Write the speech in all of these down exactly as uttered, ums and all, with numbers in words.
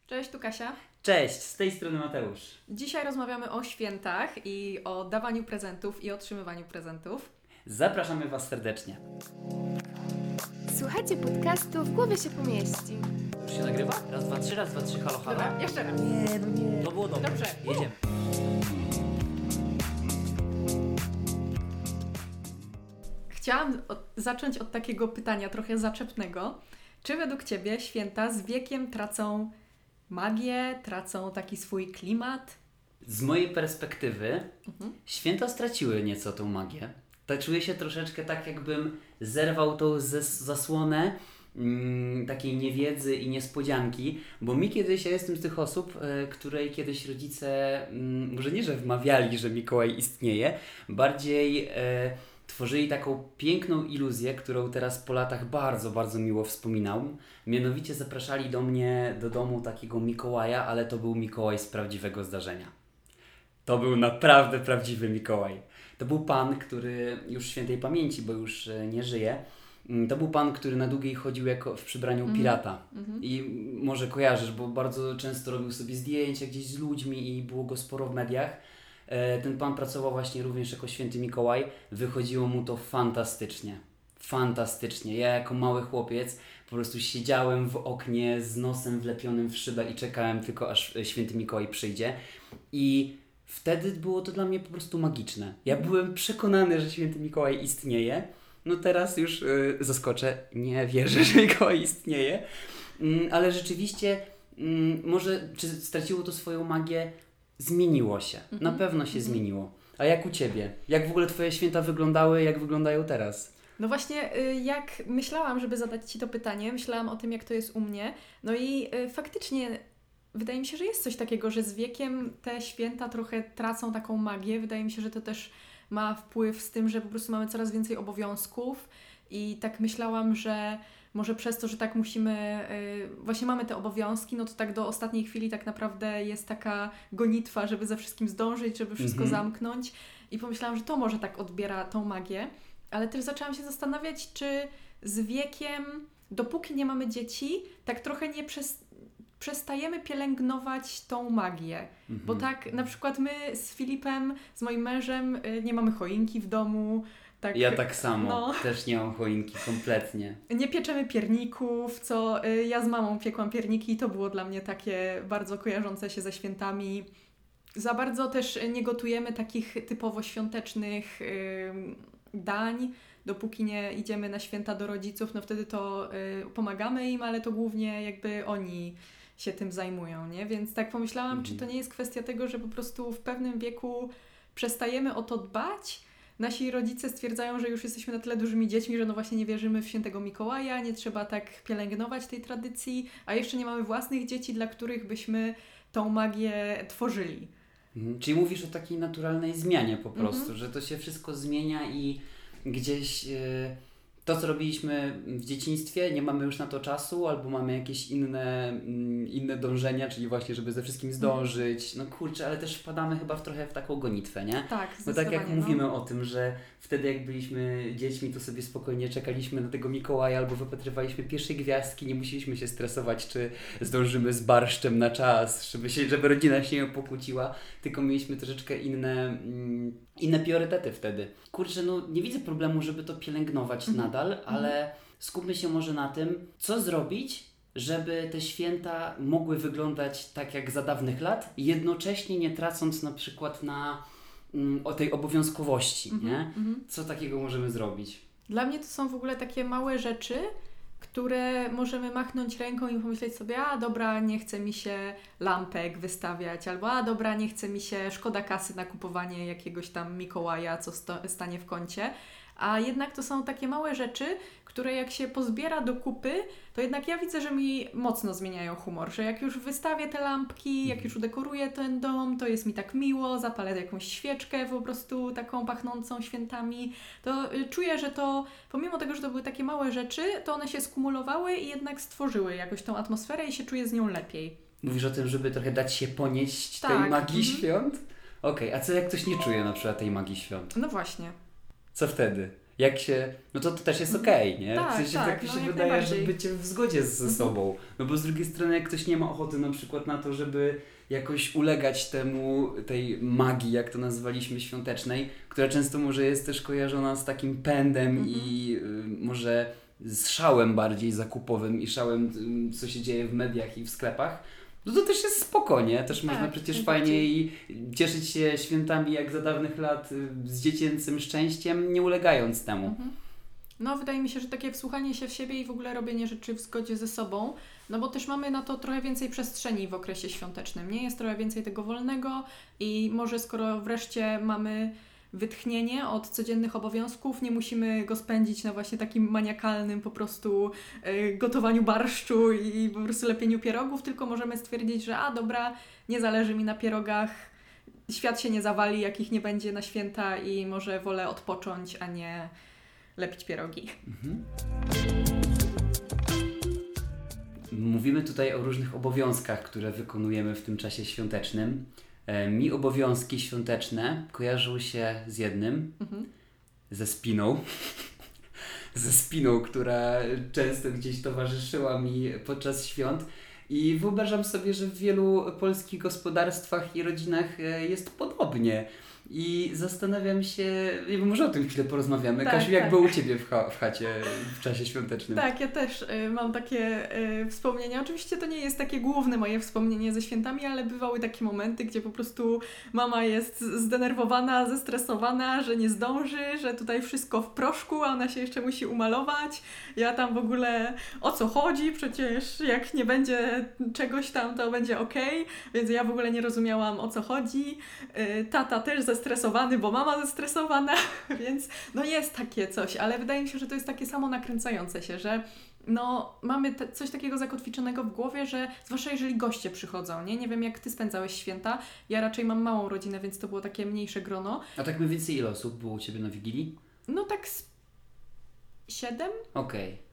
Cześć, tu Kasia. Cześć, z tej strony Mateusz. Dzisiaj rozmawiamy o świętach i o dawaniu prezentów i otrzymywaniu prezentów. Zapraszamy Was serdecznie. Słuchajcie podcastu W głowie się pomieści. Już się nagrywa? Raz, dwa, trzy, raz, dwa, trzy, halo, halo. Dobra, jeszcze raz. Nie, no nie. To było dobre. Dobrze. Jedziemy. Chciałam od, zacząć od takiego pytania trochę zaczepnego. Czy według Ciebie święta z wiekiem tracą magię, tracą taki swój klimat? Z mojej perspektywy Mhm. święta straciły nieco tą magię. Tak czuję się troszeczkę tak, jakbym zerwał tą zes- zasłonę mm, takiej niewiedzy i niespodzianki, bo mi kiedyś, ja jestem z tych osób, e, której kiedyś rodzice, mm, może nie, że wmawiali, że Mikołaj istnieje, bardziej e, tworzyli taką piękną iluzję, którą teraz po latach bardzo, bardzo miło wspominam. Mianowicie zapraszali do mnie do domu takiego Mikołaja, ale to był Mikołaj z prawdziwego zdarzenia. To był naprawdę prawdziwy Mikołaj. To był pan, który już świętej pamięci, bo już e, nie żyje. Mm, To był pan, który na długiej chodził jako w przybraniu Mhm. pirata. Mhm. I może kojarzysz, bo bardzo często robił sobie zdjęcia gdzieś z ludźmi i było go sporo w mediach. E, Ten pan pracował właśnie również jako święty Mikołaj. Wychodziło mu to fantastycznie. Fantastycznie. Ja jako mały chłopiec po prostu siedziałem w oknie z nosem wlepionym w szybę i czekałem tylko, aż e, święty Mikołaj przyjdzie. I wtedy było to dla mnie po prostu magiczne. Ja byłem przekonany, że święty Mikołaj istnieje. No teraz już y, zaskoczę, nie wierzę, że Mikołaj istnieje. Mm, ale rzeczywiście, mm, może czy straciło to swoją magię? Zmieniło się. Mhm. Na pewno się Mhm. zmieniło. A jak u Ciebie? Jak w ogóle Twoje święta wyglądały, jak wyglądają teraz? No właśnie, y, jak myślałam, żeby zadać Ci to pytanie, myślałam o tym, jak to jest u mnie. No i y, faktycznie wydaje mi się, że jest coś takiego, że z wiekiem te święta trochę tracą taką magię. Wydaje mi się, że to też ma wpływ z tym, że po prostu mamy coraz więcej obowiązków i tak myślałam, że może przez to, że tak musimy, y, właśnie mamy te obowiązki, no to tak do ostatniej chwili tak naprawdę jest taka gonitwa, żeby ze wszystkim zdążyć, żeby wszystko Mhm. zamknąć i pomyślałam, że to może tak odbiera tą magię, ale też zaczęłam się zastanawiać, czy z wiekiem, dopóki nie mamy dzieci, tak trochę nie przez, przestajemy pielęgnować tą magię. Bo Mhm. tak na przykład my z Filipem, z moim mężem y, nie mamy choinki w domu. Tak, Ja tak samo. No, Też nie mam choinki, kompletnie. nie pieczemy pierników, co y, ja z mamą piekłam pierniki i to było dla mnie takie bardzo kojarzące się ze świętami. Za bardzo też nie gotujemy takich typowo świątecznych y, dań, dopóki nie idziemy na święta do rodziców, no wtedy to y, pomagamy im, ale to głównie jakby oni się tym zajmują, nie? Więc tak pomyślałam, Mhm. czy to nie jest kwestia tego, że po prostu w pewnym wieku przestajemy o to dbać. Nasi rodzice stwierdzają, że już jesteśmy na tyle dużymi dziećmi, że no właśnie nie wierzymy w świętego Mikołaja, nie trzeba tak pielęgnować tej tradycji, a jeszcze nie mamy własnych dzieci, dla których byśmy tą magię tworzyli. Mhm. Czyli mówisz o takiej naturalnej zmianie po prostu, Mhm. że to się wszystko zmienia i gdzieś y, to, co robiliśmy w dzieciństwie, nie mamy już na to czasu, albo mamy jakieś inne, mm, inne dążenia, czyli właśnie, żeby ze wszystkim zdążyć. No kurczę, ale też wpadamy chyba w trochę w taką gonitwę, nie? Tak, No tak jak zdecydowanie, mówimy o tym, że wtedy jak byliśmy dziećmi, to sobie spokojnie czekaliśmy na tego Mikołaja albo wypatrywaliśmy pierwszej gwiazdki, nie musieliśmy się stresować, czy zdążymy z barszczem na czas, żeby, się, żeby rodzina się nie pokłóciła, tylko mieliśmy troszeczkę inne, mm, inne priorytety wtedy. Kurczę, no nie widzę problemu, żeby to pielęgnować Mhm. nadal, ale skupmy się może na tym, co zrobić, żeby te święta mogły wyglądać tak jak za dawnych lat, jednocześnie nie tracąc na przykład na mm, o tej obowiązkowości, Mhm, nie? mhm. Co takiego możemy zrobić? Dla mnie to są w ogóle takie małe rzeczy, które możemy machnąć ręką i pomyśleć sobie, a dobra, nie chce mi się lampek wystawiać, albo a dobra, nie chce mi się, szkoda kasy na kupowanie jakiegoś tam Mikołaja, co sto, stanie w kącie. A jednak to są takie małe rzeczy, które jak się pozbiera do kupy, to jednak ja widzę, że mi mocno zmieniają humor, że jak już wystawię te lampki, jak już udekoruję ten dom, to jest mi tak miło, zapalę jakąś świeczkę po prostu taką pachnącą świętami, to y, czuję, że to pomimo tego, że to były takie małe rzeczy, to one się skumulowały i jednak stworzyły jakoś tą atmosferę i się czuję z nią lepiej. Mówisz o tym, żeby trochę dać się ponieść tej Tak, magii mhm. świąt? Okej, a co jak ktoś nie czuje na przykład tej magii świąt? No właśnie. Co wtedy? jak się, no to, to też jest okej, okay, nie? Tak, w sensie tak, tak mi no się jak wydaje, że najbardziej. bycie w zgodzie ze Mhm. sobą. No bo z drugiej strony, jak ktoś nie ma ochoty na przykład na to, żeby jakoś ulegać temu, tej magii, jak to nazwaliśmy, świątecznej, która często może jest też kojarzona z takim pędem Mhm. i y, może z szałem bardziej zakupowym i szałem, y, co się dzieje w mediach i w sklepach, no to też jest spoko, nie? Też Tak, można przecież najbardziej. fajnie i cieszyć się świętami jak za dawnych lat y, z dziecięcym szczęściem, nie ulegając temu. Mhm. No, wydaje mi się, że takie wsłuchanie się w siebie i w ogóle robienie rzeczy w zgodzie ze sobą, no bo też mamy na to trochę więcej przestrzeni w okresie świątecznym, nie? Jest trochę więcej tego wolnego i może skoro wreszcie mamy wytchnienie od codziennych obowiązków, nie musimy go spędzić na właśnie takim maniakalnym po prostu y, gotowaniu barszczu i po prostu lepieniu pierogów, tylko możemy stwierdzić, że a dobra, nie zależy mi na pierogach, świat się nie zawali, jak ich nie będzie na święta i może wolę odpocząć, a nie lepić pierogi. Mhm. Mówimy tutaj o różnych obowiązkach, które wykonujemy w tym czasie świątecznym. E, mi obowiązki świąteczne kojarzą się z jednym, Mhm. ze spiną. ze spiną, która często gdzieś towarzyszyła mi podczas świąt. I wyobrażam sobie, że w wielu polskich gospodarstwach i rodzinach e, jest podobnie. I zastanawiam się, nie wiem, może o tym chwilę porozmawiamy. Tak, Kasiu, jak tak. było u Ciebie w, cha- w chacie w czasie świątecznym? Tak, ja też y, mam takie y, wspomnienia. Oczywiście to nie jest takie główne moje wspomnienie ze świętami, ale bywały takie momenty, gdzie po prostu mama jest zdenerwowana, zestresowana, że nie zdąży, że tutaj wszystko w proszku, a ona się jeszcze musi umalować. Ja tam w ogóle o co chodzi? Przecież jak nie będzie czegoś tam, to będzie okej. Więc ja w ogóle nie rozumiałam, o co chodzi. Y, tata też zestresowany, bo mama zestresowana, więc no jest takie coś, ale wydaje mi się, że to jest takie samo nakręcające się, że no mamy te, coś takiego zakotwiczonego w głowie, że zwłaszcza jeżeli goście przychodzą, nie? Nie wiem, jak Ty spędzałeś święta, ja raczej mam małą rodzinę, więc to było takie mniejsze grono. A tak mniej więcej ile osób było u Ciebie na Wigilii? No tak z siedem? Okej.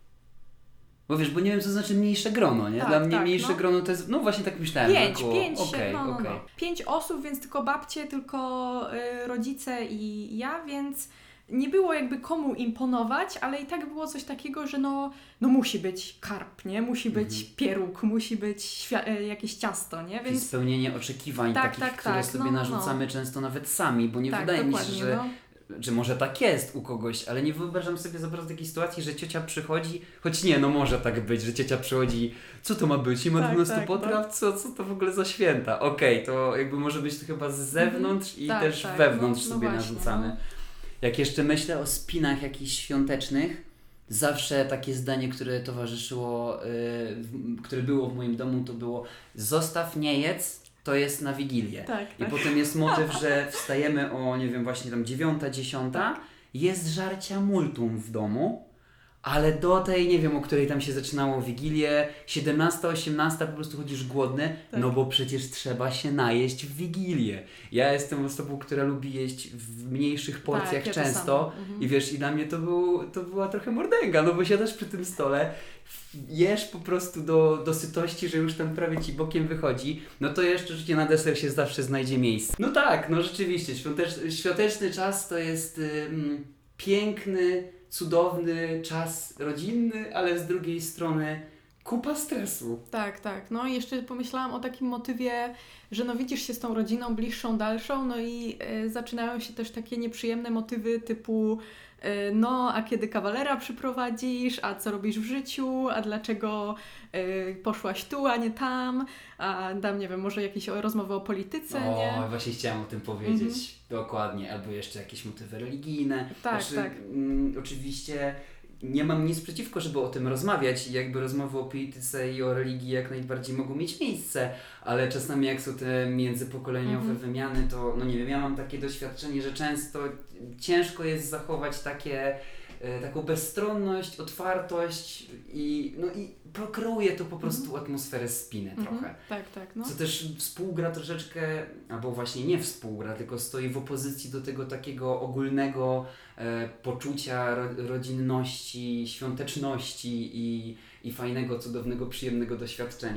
Bo wiesz, bo nie wiem, co znaczy mniejsze grono, nie? Tak, Dla mnie tak, mniejsze no. grono to jest, no właśnie tak myślałem. Pięć, około... pięć, Okej, no, no, okej. no. Pięć osób, więc tylko babcie, tylko y, rodzice i ja, więc nie było jakby komu imponować, ale i tak było coś takiego, że no, no musi być karp, nie? Musi być Mhm. pieróg, musi być świ- y, jakieś ciasto, nie? Czyli Więc spełnienie oczekiwań Tak, takich, tak, które tak, sobie no, no, no. narzucamy często nawet sami, bo nie tak, wydaje mi się, dokładnie, że no. Czy może tak jest u kogoś, ale nie wyobrażam sobie za bardzo takiej sytuacji, że ciocia przychodzi, choć nie, no może tak być, że ciocia przychodzi, co to ma być, i ma Tak, dwanaście tak, potraw, co, co to w ogóle za święta? Okej, to jakby może być to chyba z zewnątrz i Tak, też tak, wewnątrz no, no sobie właśnie, narzucamy. no. Jak jeszcze myślę o spinach jakichś świątecznych, zawsze takie zdanie, które towarzyszyło, yy, w, które było w moim domu, to było: zostaw, nie jedz, to jest na Wigilię. Tak, I tak. potem jest motyw, że wstajemy o, nie wiem, właśnie tam dziewiąta, dziesiąta, jest żarcia multum w domu, ale do tej, nie wiem, o której tam się zaczynało Wigilię, siedemnasta, osiemnasta, po prostu chodzisz głodny, Tak. no bo przecież trzeba się najeść w Wigilię. Ja jestem osobą, która lubi jeść w mniejszych porcjach Tak, ja to często samo. Mhm. i wiesz, i dla mnie to, był, to była trochę mordęga, no bo siadasz przy tym stole, jesz po prostu do, do sytości, że już tam prawie ci bokiem wychodzi, no to jeszcze życie na deser się zawsze znajdzie miejsce. No tak, no rzeczywiście, świąteczny, świąteczny czas to jest ym, piękny, cudowny czas rodzinny, ale z drugiej strony kupa stresu. Tak, tak. No i jeszcze pomyślałam o takim motywie, że no widzisz się z tą rodziną bliższą, dalszą, no i y, zaczynają się też takie nieprzyjemne motywy typu y, no, a kiedy kawalera przyprowadzisz, a co robisz w życiu, a dlaczego y, poszłaś tu, a nie tam, a tam, nie wiem, może jakieś o- rozmowy o polityce, O, nie? właśnie chciałam o tym powiedzieć. Dokładnie. Albo jeszcze jakieś motywy religijne. Tak, znaczy, tak. Mm, oczywiście nie mam nic przeciwko, żeby o tym rozmawiać i jakby rozmowy o polityce i o religii jak najbardziej mogą mieć miejsce, ale czasami jak są te międzypokoleniowe Mhm. wymiany, to no nie wiem, ja mam takie doświadczenie, że często ciężko jest zachować takie e, taką bezstronność, otwartość i no i prokreuje to po prostu atmosferę spiny trochę. Mhm. Tak, tak, no. Co też współgra troszeczkę, albo właśnie nie współgra, tylko stoi w opozycji do tego takiego ogólnego e, poczucia ro, rodzinności, świąteczności i, i fajnego, cudownego, przyjemnego doświadczenia.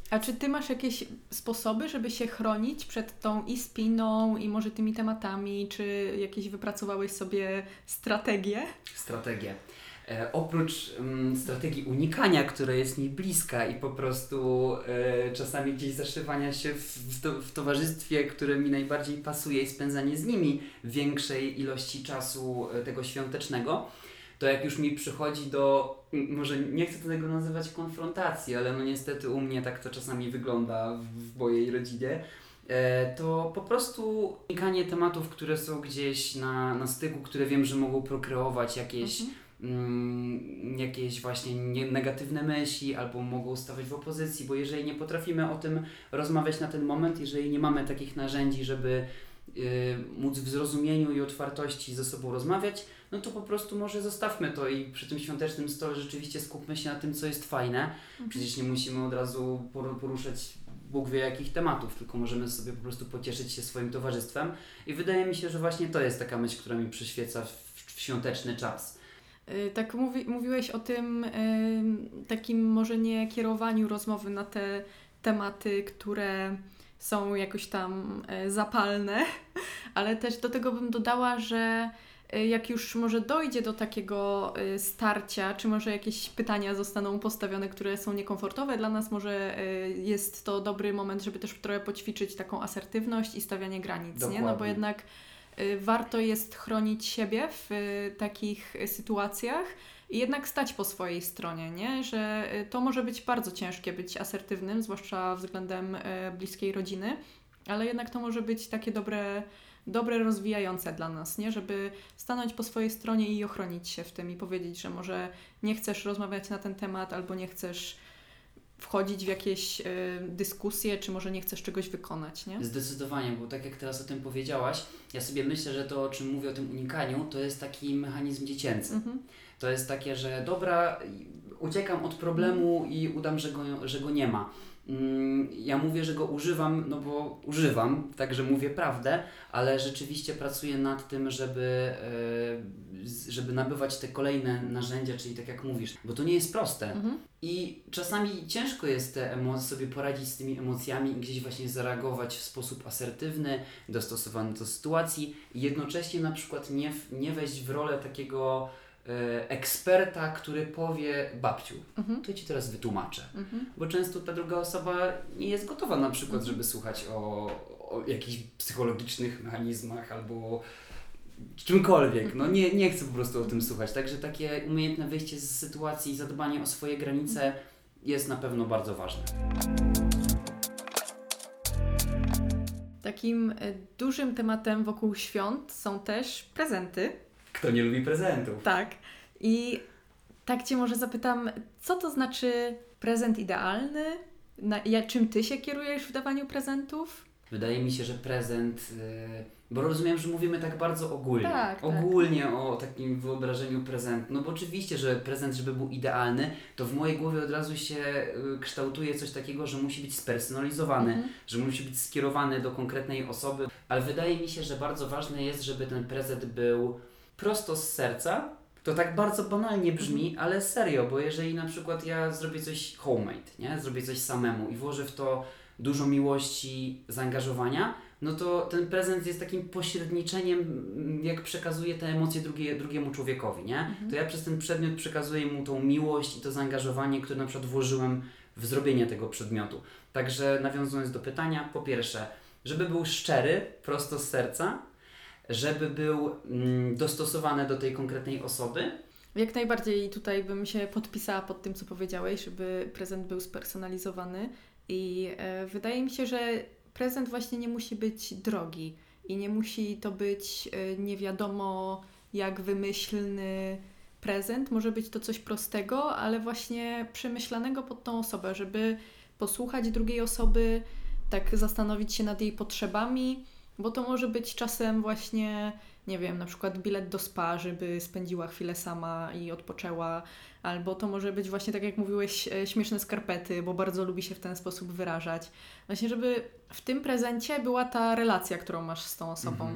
A czy Ty masz jakieś sposoby, żeby się chronić przed tą i spiną, i może tymi tematami, czy jakieś wypracowałeś sobie strategie? Strategię. E, oprócz mm, strategii unikania, która jest mi bliska i po prostu e, czasami gdzieś zaszywania się w, w, to, w towarzystwie, które mi najbardziej pasuje i spędzanie z nimi większej ilości czasu e, tego świątecznego, to jak już mi przychodzi do, m, może nie chcę tego nazywać konfrontacji, ale no niestety u mnie tak to czasami wygląda w, w mojej rodzinie, e, to po prostu unikanie tematów, które są gdzieś na, na styku, które wiem, że mogą prokreować jakieś Mhm. Mm, jakieś właśnie nie, negatywne myśli albo mogą stawać w opozycji, bo jeżeli nie potrafimy o tym rozmawiać na ten moment, jeżeli nie mamy takich narzędzi, żeby y, móc w zrozumieniu i otwartości ze sobą rozmawiać, no to po prostu może zostawmy to i przy tym świątecznym stole rzeczywiście skupmy się na tym, co jest fajne. Mhm. Przecież nie musimy od razu por- poruszać Bóg wie jakich tematów, tylko możemy sobie po prostu pocieszyć się swoim towarzystwem i wydaje mi się, że właśnie to jest taka myśl, która mi przyświeca w, w świąteczny czas. Y, Tak mówi, mówiłeś o tym y, takim może nie kierowaniu rozmowy na te tematy, które są jakoś tam y, zapalne, ale też do tego bym dodała, że y, jak już może dojdzie do takiego y, starcia, czy może jakieś pytania zostaną postawione, które są niekomfortowe dla nas, może y, jest to dobry moment, żeby też trochę poćwiczyć taką asertywność i stawianie granic, nie? No bo Dokładnie. jednak y, warto jest chronić siebie w y, takich y, sytuacjach i jednak stać po swojej stronie, nie? Że y, to może być bardzo ciężkie być asertywnym, zwłaszcza względem y, bliskiej rodziny, ale jednak to może być takie dobre, dobre rozwijające dla nas, nie? Żeby stanąć po swojej stronie i ochronić się w tym i powiedzieć, że może nie chcesz rozmawiać na ten temat albo nie chcesz wchodzić w jakieś y, dyskusje, czy może nie chcesz czegoś wykonać, nie? Zdecydowanie, bo tak jak teraz o tym powiedziałaś, ja sobie myślę, że to, o czym mówię, o tym unikaniu, to jest taki mechanizm dziecięcy. Mhm. To jest takie, że dobra, uciekam od problemu i udam, że go, że go nie ma. Mm, Ja mówię, że go używam, no bo używam, także mówię prawdę, ale rzeczywiście pracuję nad tym, żeby, e, z- żeby nabywać te kolejne narzędzia, czyli tak jak mówisz, bo to nie jest proste. Mhm. I czasami ciężko jest te emo- sobie poradzić z tymi emocjami i gdzieś właśnie zareagować w sposób asertywny, dostosowany do sytuacji i jednocześnie na przykład nie, w- nie wejść w rolę takiego e, eksperta, który powie babciu, Mhm. to ja Ci teraz wytłumaczę. Mhm. Bo często ta druga osoba nie jest gotowa na przykład, Mhm. żeby słuchać o, o jakichś psychologicznych mechanizmach albo czymkolwiek. No nie, nie chcę po prostu o tym słuchać. Także takie umiejętne wyjście z sytuacji i zadbanie o swoje granice jest na pewno bardzo ważne. Takim y, dużym tematem wokół świąt są też prezenty. Kto nie lubi prezentów? Tak. I tak Cię może zapytam, co to znaczy prezent idealny? Na, ja, czym Ty się kierujesz w dawaniu prezentów? Wydaje mi się, że prezent, yy, bo rozumiem, że mówimy tak bardzo ogólnie. Tak, tak. ogólnie o takim wyobrażeniu prezentu. No bo oczywiście, że prezent, żeby był idealny, to w mojej głowie od razu się yy, kształtuje coś takiego, że musi być spersonalizowany, Mhm. że musi być skierowany do konkretnej osoby. Ale wydaje mi się, że bardzo ważne jest, żeby ten prezent był prosto z serca. To tak bardzo banalnie brzmi, ale serio, bo jeżeli na przykład ja zrobię coś homemade, nie? Zrobię coś samemu i włożę w to dużo miłości, zaangażowania, no to ten prezent jest takim pośredniczeniem, mm, jak przekazuję te emocje drugie, drugiemu człowiekowi, nie? Mhm. To ja przez ten przedmiot przekazuję mu tą miłość i to zaangażowanie, które na przykład włożyłem w zrobienie tego przedmiotu. Także nawiązując do pytania, po pierwsze, żeby był szczery, prosto z serca, żeby był mm, dostosowany do tej konkretnej osoby. Jak najbardziej tutaj bym się podpisała pod tym, co powiedziałeś, żeby prezent był spersonalizowany i e, wydaje mi się, że prezent właśnie nie musi być drogi i nie musi to być e, nie wiadomo jak wymyślny prezent. Może być to coś prostego, ale właśnie przemyślanego pod tą osobę, żeby posłuchać drugiej osoby, tak zastanowić się nad jej potrzebami, bo to może być czasem właśnie, nie wiem, na przykład bilet do spa, żeby spędziła chwilę sama i odpoczęła, albo to może być właśnie, tak jak mówiłeś, e, śmieszne skarpety, bo bardzo lubi się w ten sposób wyrażać. Właśnie, żeby w tym prezencie była ta relacja, którą masz z tą osobą. Mhm.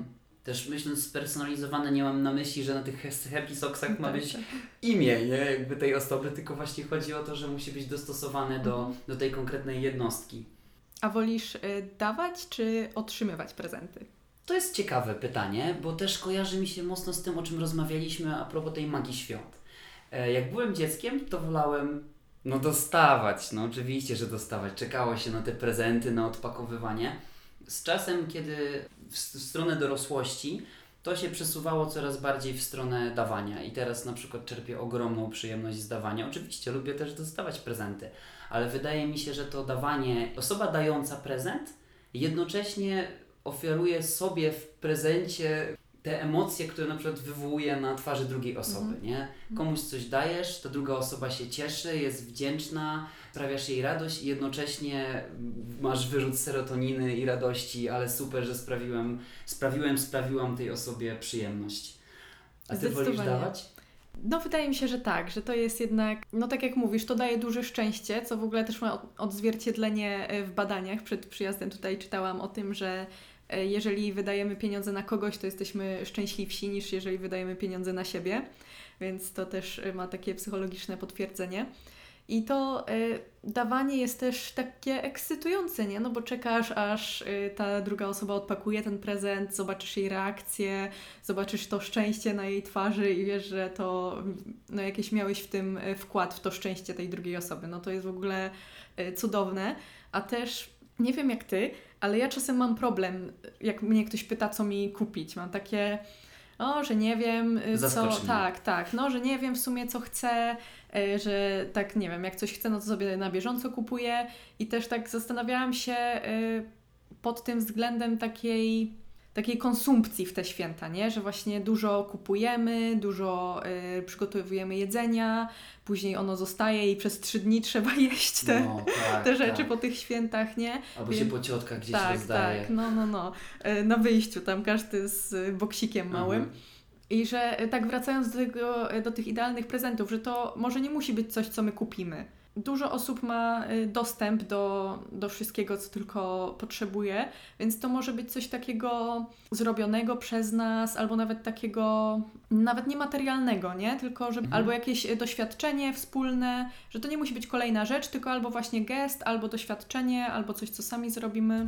Też myśląc spersonalizowane, nie mam na myśli, że na tych happy socksach ma Tak, być tak. imię, nie? Jakby tej osoby, tylko właśnie chodzi o to, że musi być dostosowane do, Mhm. do tej konkretnej jednostki. A wolisz y, dawać czy otrzymywać prezenty? To jest ciekawe pytanie, bo też kojarzy mi się mocno z tym, o czym rozmawialiśmy a propos tej magii świąt. E, jak byłem dzieckiem, to wolałem no dostawać, no oczywiście, że dostawać. Czekało się na te prezenty, na odpakowywanie. Z czasem, kiedy w, w stronę dorosłości, to się przesuwało coraz bardziej w stronę dawania i teraz na przykład czerpię ogromną przyjemność z dawania. Oczywiście lubię też dostawać prezenty, ale wydaje mi się, że to dawanie, osoba dająca prezent jednocześnie ofiaruje sobie w prezencie te emocje, które na przykład wywołuje na twarzy drugiej osoby, Mhm. nie? Komuś coś dajesz, ta druga osoba się cieszy, jest wdzięczna, sprawiasz jej radość i jednocześnie masz wyrzut serotoniny i radości, ale super, że sprawiłem, sprawiłem, sprawiłam tej osobie przyjemność. A ty wolisz Zdecydowanie. dawać? No wydaje mi się, że tak, że to jest jednak, no tak jak mówisz, to daje duże szczęście, co w ogóle też ma od- odzwierciedlenie e, w badaniach. Przed przyjazdem tutaj czytałam o tym, że e, jeżeli wydajemy pieniądze na kogoś, to jesteśmy szczęśliwsi niż jeżeli wydajemy pieniądze na siebie, więc to też e, ma takie psychologiczne potwierdzenie. I to y, dawanie jest też takie ekscytujące, nie? No bo czekasz, aż y, ta druga osoba odpakuje ten prezent, zobaczysz jej reakcję, zobaczysz to szczęście na jej twarzy i wiesz, że to no, jakieś miałeś w tym y, wkład w to szczęście tej drugiej osoby. No to jest w ogóle y, cudowne. A też nie wiem jak ty, ale ja czasem mam problem, jak mnie ktoś pyta, co mi kupić. Mam takie... O, że nie wiem, y, co... Zaskocz mnie. Tak, tak. No, że nie wiem w sumie, co chcę, y, że tak, nie wiem, jak coś chcę, no to sobie na bieżąco kupuję. I też tak zastanawiałam się y, pod tym względem takiej, takiej konsumpcji w te święta, nie? Że właśnie dużo kupujemy, dużo y, przygotowujemy jedzenia, później ono zostaje i przez trzy dni trzeba jeść te, No, tak, te rzeczy tak. po tych świętach, nie? Albo się Więc- po ciotkach gdzieś tak, rozdaje. tak, no, no, no. E, Na wyjściu tam każdy z y, boksikiem małym. Mhm. I że e, tak wracając do, tego, e, do tych idealnych prezentów, że to może nie musi być coś, co my kupimy. Dużo osób ma e, dostęp do, do wszystkiego, co tylko potrzebuje, więc to może być coś takiego zrobionego przez nas, albo nawet takiego, nawet niematerialnego, nie? Tylko, że Mhm. albo jakieś e, doświadczenie wspólne, że to nie musi być kolejna rzecz, tylko albo właśnie gest, albo doświadczenie, albo coś, co sami zrobimy.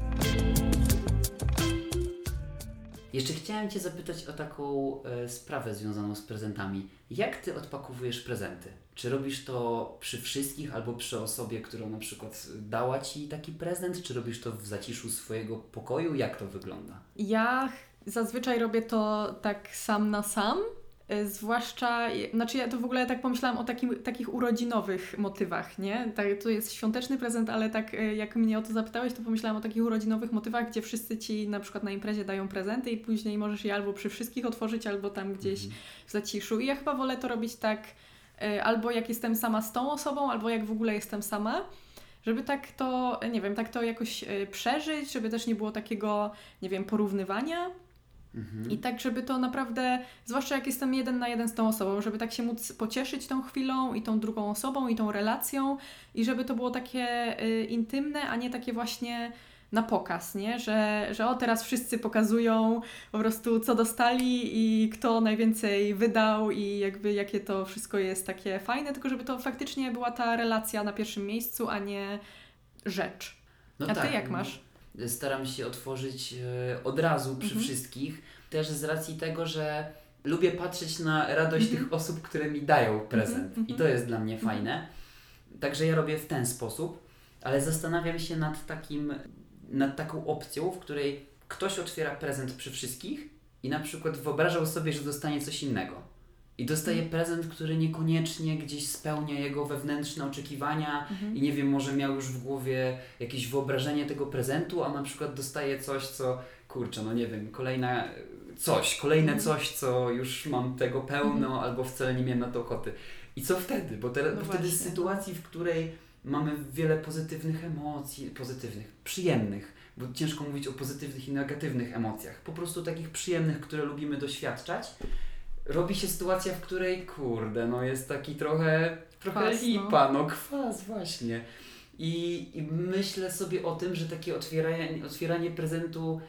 Jeszcze chciałem Cię zapytać o taką e, sprawę związaną z prezentami. Jak Ty odpakowujesz prezenty? Czy robisz to przy wszystkich albo przy osobie, która na przykład dała Ci taki prezent? Czy robisz to w zaciszu swojego pokoju? Jak to wygląda? Ja ch- zazwyczaj robię to tak sam na sam, y, zwłaszcza, y, znaczy ja to w ogóle tak pomyślałam o takim, takich urodzinowych motywach, nie? Tak, to jest świąteczny prezent, ale tak y, jak mnie o to zapytałeś, to pomyślałam o takich urodzinowych motywach, gdzie wszyscy Ci na przykład na imprezie dają prezenty i później możesz je albo przy wszystkich otworzyć, albo tam gdzieś Mhm. w zaciszu. I ja chyba wolę to robić tak y, albo jak jestem sama z tą osobą, albo jak w ogóle jestem sama. Żeby tak to, nie wiem, tak to jakoś y, przeżyć, żeby też nie było takiego, nie wiem, porównywania Mhm. i tak, żeby to naprawdę, zwłaszcza jak jestem jeden na jeden z tą osobą, żeby tak się móc pocieszyć tą chwilą i tą drugą osobą i tą relacją i żeby to było takie y, intymne, a nie takie właśnie na pokaz, nie? Że, że o teraz wszyscy pokazują po prostu co dostali i kto najwięcej wydał i jakby jakie to wszystko jest takie fajne, tylko żeby to faktycznie była ta relacja na pierwszym miejscu, a nie rzecz. No A tak, Ty jak masz? Staram się otworzyć e, od razu przy Mhm. wszystkich. Też z racji tego, że lubię patrzeć na radość Mhm. tych osób, które mi dają prezent. Mhm, I to jest dla mnie fajne. Także ja robię w ten sposób, ale zastanawiam się nad takim, nad taką opcją, w której ktoś otwiera prezent przy wszystkich i na przykład wyobrażał sobie, że dostanie coś innego. I dostaje prezent, który niekoniecznie gdzieś spełnia jego wewnętrzne oczekiwania i nie wiem, może miał już w głowie jakieś wyobrażenie tego prezentu, a na przykład dostaje coś, co kurczę, no nie wiem, kolejna coś, kolejne Mhm. coś, co już mam tego pełno, Mhm. albo wcale nie miałem na to ochoty. I co wtedy? Bo, te, No bo wtedy z właśnie. sytuacji, w której mamy wiele pozytywnych emocji, pozytywnych, przyjemnych, bo ciężko mówić o pozytywnych i negatywnych emocjach, po prostu takich przyjemnych, które lubimy doświadczać, robi się sytuacja, w której kurde, no jest taki trochę, trochę Kwas, no. lipa, no kwas właśnie. I, I myślę sobie o tym, że takie otwieranie, otwieranie prezentu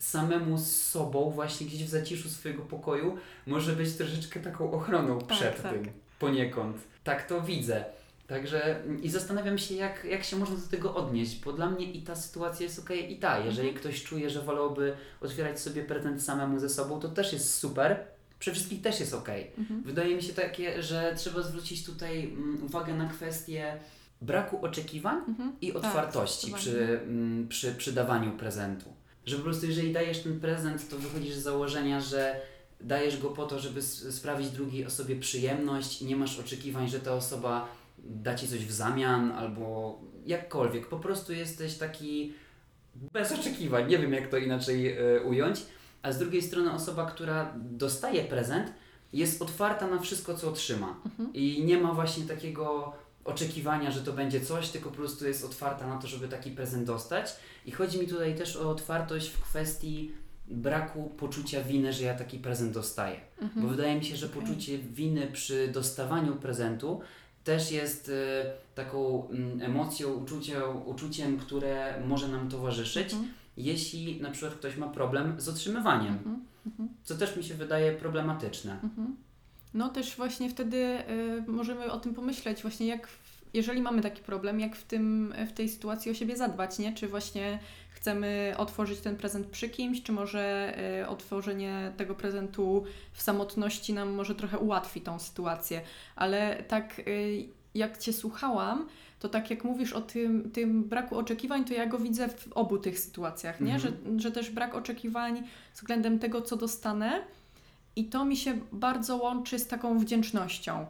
samemu z sobą, właśnie gdzieś w zaciszu swojego pokoju, może być troszeczkę taką ochroną Tak, przed tak. tym, poniekąd. Tak to widzę. Także i zastanawiam się, jak, jak się można do tego odnieść, bo dla mnie i ta sytuacja jest okej, i ta. Jeżeli Mhm. ktoś czuje, że wolałby otwierać sobie prezent samemu ze sobą, to też jest super. Przy wszystkich też jest okej. Mhm. Wydaje mi się takie, że trzeba zwrócić tutaj mm, uwagę na kwestię braku oczekiwań Mhm. i Tak, otwartości zdecydowanie. przy, mm, przy, przy dawaniu prezentu. Że po prostu jeżeli dajesz ten prezent, to wychodzisz z założenia, że dajesz go po to, żeby s- sprawić drugiej osobie przyjemność i nie masz oczekiwań, że ta osoba da Ci coś w zamian albo jakkolwiek. Po prostu jesteś taki bez oczekiwań, nie wiem jak to inaczej e, ująć. A z drugiej strony osoba, która dostaje prezent, jest otwarta na wszystko, co otrzyma. Mhm. I nie ma właśnie takiego oczekiwania, że to będzie coś, tylko po prostu jest otwarta na to, żeby taki prezent dostać. I chodzi mi tutaj też o otwartość w kwestii braku poczucia winy, że ja taki prezent dostaję. Mhm. Bo wydaje mi się, że Okej. poczucie winy przy dostawaniu prezentu też jest e, taką mm, emocją, uczuciem, uczuciem, które może nam towarzyszyć, Mhm. jeśli na przykład ktoś ma problem z otrzymywaniem, Mhm. Mhm. co też mi się wydaje problematyczne. Mhm. No też właśnie wtedy y, możemy o tym pomyśleć, właśnie jak, w, jeżeli mamy taki problem, jak w, tym, w tej sytuacji o siebie zadbać, nie? Czy właśnie chcemy otworzyć ten prezent przy kimś, czy może y, otworzenie tego prezentu w samotności nam może trochę ułatwi tą sytuację. Ale tak y, jak Cię słuchałam, to tak jak mówisz o tym, tym braku oczekiwań, to ja go widzę w obu tych sytuacjach, nie? Mhm. Że, że też brak oczekiwań względem tego, co dostanę. I to mi się bardzo łączy z taką wdzięcznością,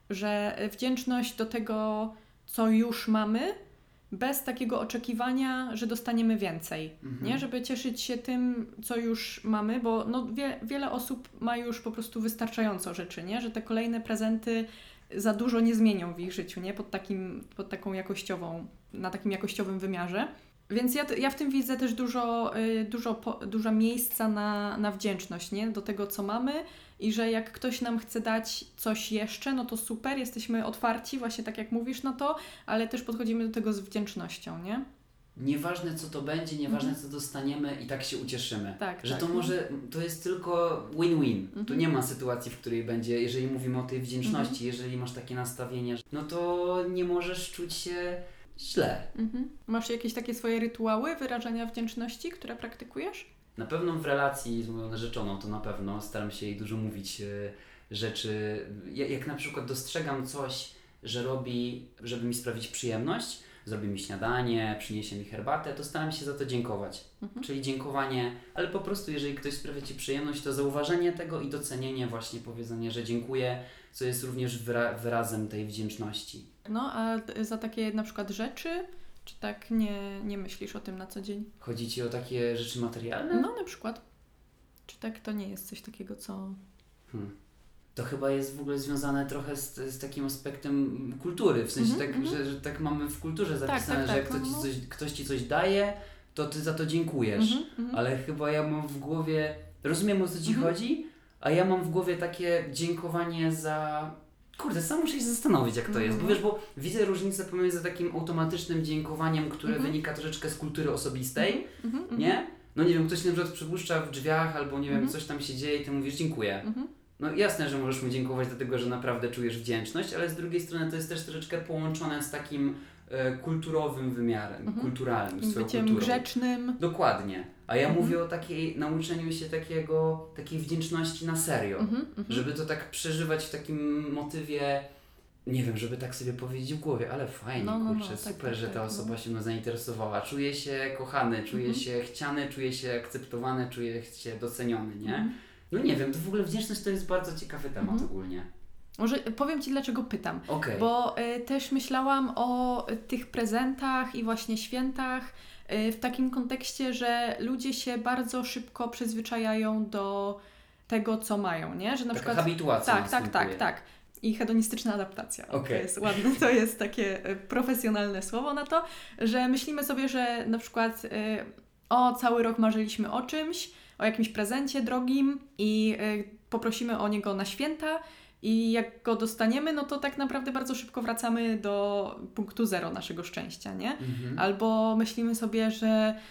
że wdzięczność do tego, co już mamy, bez takiego oczekiwania, że dostaniemy więcej, Mhm. nie? Żeby cieszyć się tym, co już mamy, bo no wie, wiele osób ma już po prostu wystarczająco rzeczy, nie? Że te kolejne prezenty za dużo nie zmienią w ich życiu, nie? Pod takim, pod taką jakościową, na takim jakościowym wymiarze. Więc ja, ja w tym widzę też dużo, y, dużo, po, dużo miejsca na, na wdzięczność, nie? Do tego, co mamy i że jak ktoś nam chce dać coś jeszcze, no to super, jesteśmy otwarci, właśnie tak jak mówisz na to, ale też podchodzimy do tego z wdzięcznością, nie? Nieważne co to będzie, nieważne Mhm. co dostaniemy i tak się ucieszymy. Tak, Że tak. to może, to jest tylko win-win. Tu Mhm. nie ma sytuacji, w której będzie, jeżeli mówimy o tej wdzięczności, Mhm. jeżeli masz takie nastawienie, no to nie możesz czuć się źle. Mhm. Masz jakieś takie swoje rytuały wyrażania wdzięczności, które praktykujesz? Na pewno w relacji z moją narzeczoną to na pewno staram się jej dużo mówić e, rzeczy. Ja, jak na przykład dostrzegam coś, że robi, żeby mi sprawić przyjemność, zrobi mi śniadanie, przyniesie mi herbatę, to staram się za to dziękować. Mhm. Czyli dziękowanie, ale po prostu jeżeli ktoś sprawia Ci przyjemność, to zauważenie tego i docenienie, właśnie powiedzenie, że dziękuję, co jest również wyra- wyrazem tej wdzięczności. No, a t- za takie na przykład rzeczy, czy tak nie, nie myślisz o tym na co dzień? Chodzi Ci o takie rzeczy materialne? No, na przykład. Czy tak to nie jest coś takiego, co... Hmm. To chyba jest w ogóle związane trochę z, z takim aspektem kultury, w sensie Mhm, tak, mhm. że, że tak mamy w kulturze zapisane, tak, że jak tak, ktoś, no, ci no. coś, ktoś Ci coś daje, to Ty za to dziękujesz. Mhm, mhm. Ale chyba ja mam w głowie, rozumiem o co Ci Mhm. chodzi, a ja mam w głowie takie dziękowanie za... Kurde, sam muszę się zastanowić jak to jest, bo Mhm. wiesz, bo widzę różnicę pomiędzy takim automatycznym dziękowaniem, które Mhm. wynika troszeczkę z kultury osobistej, Mhm, mhm. nie? No nie wiem, ktoś na przykład przypuszcza w drzwiach albo nie wiem, Mhm. coś tam się dzieje i Ty mówisz dziękuję. Mhm. No jasne, że możesz mu dziękować dlatego, że naprawdę czujesz wdzięczność, ale z drugiej strony to jest też troszeczkę połączone z takim e, kulturowym wymiarem, Mhm. kulturalnym, Takim swoją byciem kulturą. grzecznym. Dokładnie. A ja Mhm. mówię o takiej, nauczeniu się takiego, takiej wdzięczności na serio. Mhm, mhm. Żeby to tak przeżywać w takim motywie, nie wiem, żeby tak sobie powiedzieć w głowie, ale fajnie, No, no, no, kurczę, tak, super, tak, że tak, ta no. osoba się mną zainteresowała. Czuję się kochany, czuję Mhm. się chciany, czuję się akceptowany, czuję się doceniony, nie? Mhm. No nie wiem, to w ogóle wdzięczność to jest bardzo ciekawy temat Mhm. ogólnie. Może powiem Ci, dlaczego pytam. Okej. Bo y, też myślałam o y, tych prezentach i właśnie świętach y, w takim kontekście, że ludzie się bardzo szybko przyzwyczajają do tego, co mają, nie? Że na Taka przykład... habituacja Tak, tak, następuje. tak, tak. I hedonistyczna adaptacja. To Okej. jest ładne, to jest takie y, profesjonalne słowo na to, że myślimy sobie, że na przykład y, o, cały rok marzyliśmy o czymś, o jakimś prezencie drogim i y, poprosimy o niego na święta i jak go dostaniemy, no to tak naprawdę bardzo szybko wracamy do punktu zero naszego szczęścia, nie? Mhm. Albo myślimy sobie, że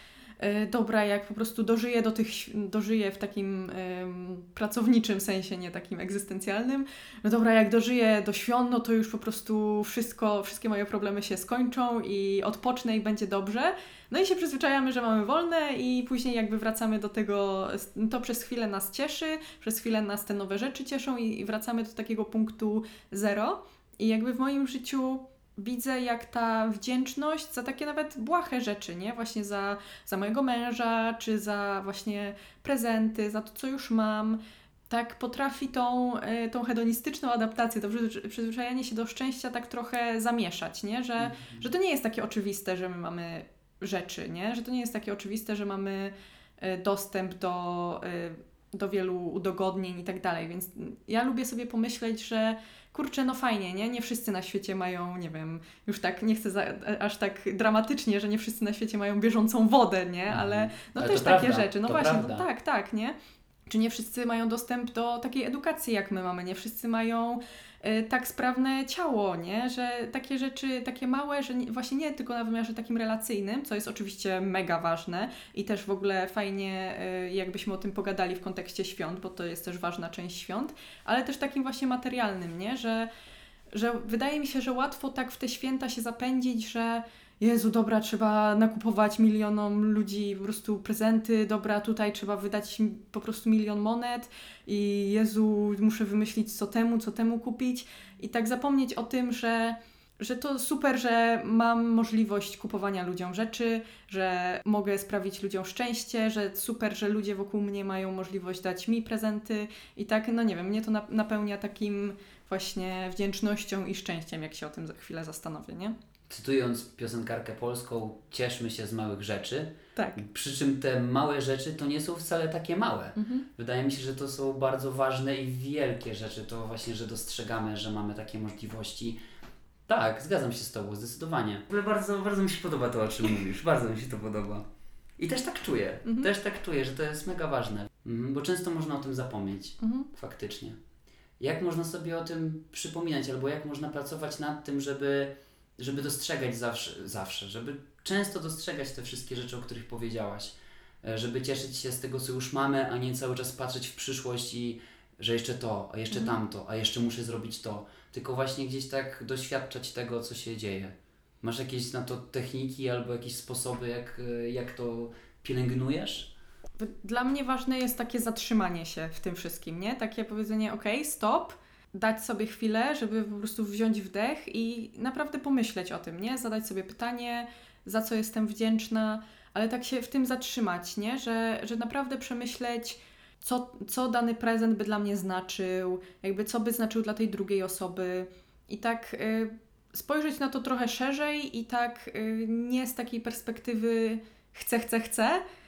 dobra, jak po prostu dożyję do tych, dożyję w takim ym, pracowniczym sensie, nie takim egzystencjalnym, no dobra, jak dożyję do świąt, no to już po prostu wszystko, wszystkie moje problemy się skończą i odpocznę i będzie dobrze. No i się przyzwyczajamy, że mamy wolne i później jakby wracamy do tego, to przez chwilę nas cieszy, przez chwilę nas te nowe rzeczy cieszą i, i wracamy do takiego punktu zero. I jakby w moim życiu widzę, jak ta wdzięczność za takie nawet błahe rzeczy, nie? Właśnie za, za mojego męża, czy za właśnie prezenty, za to, co już mam, tak potrafi tą, tą hedonistyczną adaptację, to przyzwyczajanie się do szczęścia tak trochę zamieszać, nie? Że, mm. że to nie jest takie oczywiste, że my mamy rzeczy, nie? Że to nie jest takie oczywiste, że mamy dostęp do, do wielu udogodnień i tak dalej, więc ja lubię sobie pomyśleć, że kurczę, no fajnie, nie? Nie wszyscy na świecie mają, nie wiem, już tak, nie chcę za, aż tak dramatycznie, że nie wszyscy na świecie mają bieżącą wodę, nie? Ale no Ale też to takie prawda, rzeczy, no to właśnie, prawda. no tak, tak, nie? Czy nie wszyscy mają dostęp do takiej edukacji, jak my mamy, nie wszyscy mają y, tak sprawne ciało, nie? Że takie rzeczy, takie małe, że nie, właśnie nie tylko na wymiarze takim relacyjnym, co jest oczywiście mega ważne i też w ogóle fajnie y, jakbyśmy o tym pogadali w kontekście świąt, bo to jest też ważna część świąt, ale też takim właśnie materialnym, nie? Że, że wydaje mi się, że łatwo tak w te święta się zapędzić, że Jezu, dobra, trzeba nakupować milionom ludzi po prostu prezenty, dobra, tutaj trzeba wydać po prostu milion monet i Jezu, muszę wymyślić co temu, co temu kupić i tak zapomnieć o tym, że, że to super, że mam możliwość kupowania ludziom rzeczy, że mogę sprawić ludziom szczęście, że super, że ludzie wokół mnie mają możliwość dać mi prezenty i tak, no nie wiem, mnie to napełnia takim właśnie wdzięcznością i szczęściem, jak się o tym za chwilę zastanowię, nie? Cytując piosenkarkę polską, cieszmy się z małych rzeczy. Tak. Przy czym te małe rzeczy to nie są wcale takie małe. Mhm. Wydaje mi się, że to są bardzo ważne i wielkie rzeczy. To właśnie, że dostrzegamy, że mamy takie możliwości. Tak, zgadzam się z Tobą, zdecydowanie. W ogóle bardzo, bardzo mi się podoba to, o czym mówisz. Bardzo mi się to podoba. I też tak czuję. Mhm. Też tak czuję, że to jest mega ważne. Mhm, bo często można o tym zapomnieć. Mhm. Faktycznie. Jak można sobie o tym przypominać, albo jak można pracować nad tym, żeby... żeby dostrzegać zawsze, zawsze, żeby często dostrzegać te wszystkie rzeczy, o których powiedziałaś, żeby cieszyć się z tego, co już mamy, a nie cały czas patrzeć w przyszłość i że jeszcze to, a jeszcze mhm. tamto, a jeszcze muszę zrobić to, tylko właśnie gdzieś tak doświadczać tego, co się dzieje. Masz jakieś na to techniki albo jakieś sposoby, jak, jak to pielęgnujesz? Dla mnie ważne jest takie zatrzymanie się w tym wszystkim, nie? Takie powiedzenie, ok, stop, dać sobie chwilę, żeby po prostu wziąć wdech i naprawdę pomyśleć o tym, nie? Zadać sobie pytanie, za co jestem wdzięczna, ale tak się w tym zatrzymać, nie? Że, że naprawdę przemyśleć, co, co dany prezent by dla mnie znaczył, jakby co by znaczył dla tej drugiej osoby i tak y, spojrzeć na to trochę szerzej i tak y, nie z takiej perspektywy chcę, chcę, chcę,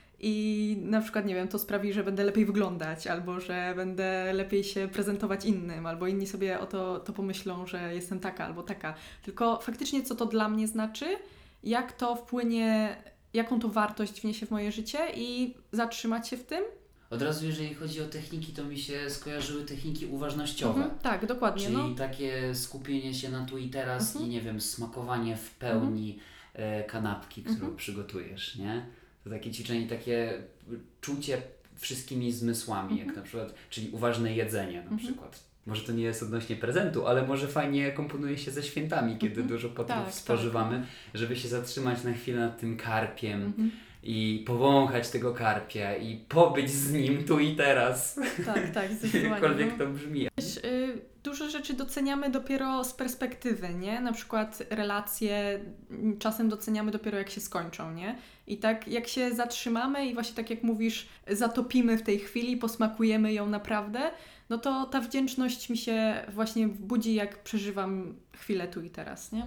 i na przykład, nie wiem, to sprawi, że będę lepiej wyglądać, albo że będę lepiej się prezentować innym, albo inni sobie o to, to pomyślą, że jestem taka albo taka. Tylko faktycznie, co to dla mnie znaczy, jak to wpłynie, jaką to wartość wniesie w moje życie i zatrzymać się w tym. Od razu, jeżeli chodzi o techniki, to mi się skojarzyły techniki uważnościowe. Mhm, tak, dokładnie. Czyli no. takie skupienie się na tu i teraz mhm. i, nie wiem, smakowanie w pełni mhm. e, kanapki, którą mhm. przygotujesz, nie? To takie ćwiczenie, takie czucie wszystkimi zmysłami, mm-hmm. jak na przykład, czyli uważne jedzenie na mm-hmm. przykład. Może to nie jest odnośnie prezentu, ale może fajnie komponuje się ze świętami, kiedy mm-hmm. dużo potraw tak, spożywamy, tak. żeby się zatrzymać na chwilę nad tym karpiem mm-hmm. i powąchać tego karpia i pobyć z nim tu i teraz. Tak, tak, zdecydowanie. Jakkolwiek to brzmi. Wiesz, y, dużo rzeczy doceniamy dopiero z perspektywy, nie? Na przykład relacje czasem doceniamy dopiero jak się skończą, nie? I tak jak się zatrzymamy i właśnie tak jak mówisz, zatopimy w tej chwili, posmakujemy ją naprawdę, no to ta wdzięczność mi się właśnie budzi, jak przeżywam chwilę tu i teraz, nie?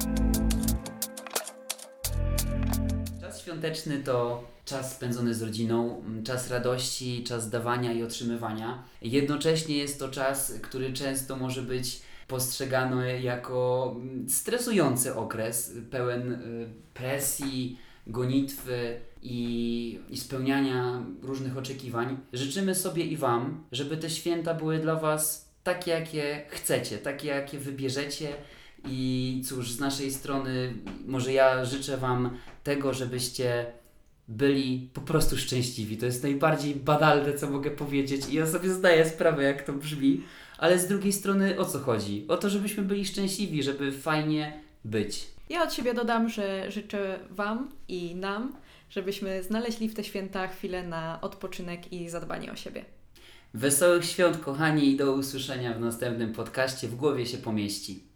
Czas świąteczny to czas spędzony z rodziną, czas radości, czas dawania i otrzymywania. Jednocześnie jest to czas, który często może być postrzegany jako stresujący okres, pełen presji, gonitwy i, i spełniania różnych oczekiwań. Życzymy sobie i Wam, żeby te święta były dla Was takie, jakie chcecie, takie, jakie wybierzecie. I cóż, z naszej strony może ja życzę Wam tego, żebyście byli po prostu szczęśliwi. To jest najbardziej banalne, co mogę powiedzieć i ja sobie zdaję sprawę, jak to brzmi, ale z drugiej strony o co chodzi? O to, żebyśmy byli szczęśliwi, żeby fajnie być. Ja od siebie dodam, że życzę Wam i nam, żebyśmy znaleźli w te święta chwilę na odpoczynek i zadbanie o siebie. Wesołych świąt, kochani, i do usłyszenia w następnym podcaście W Głowie się pomieści.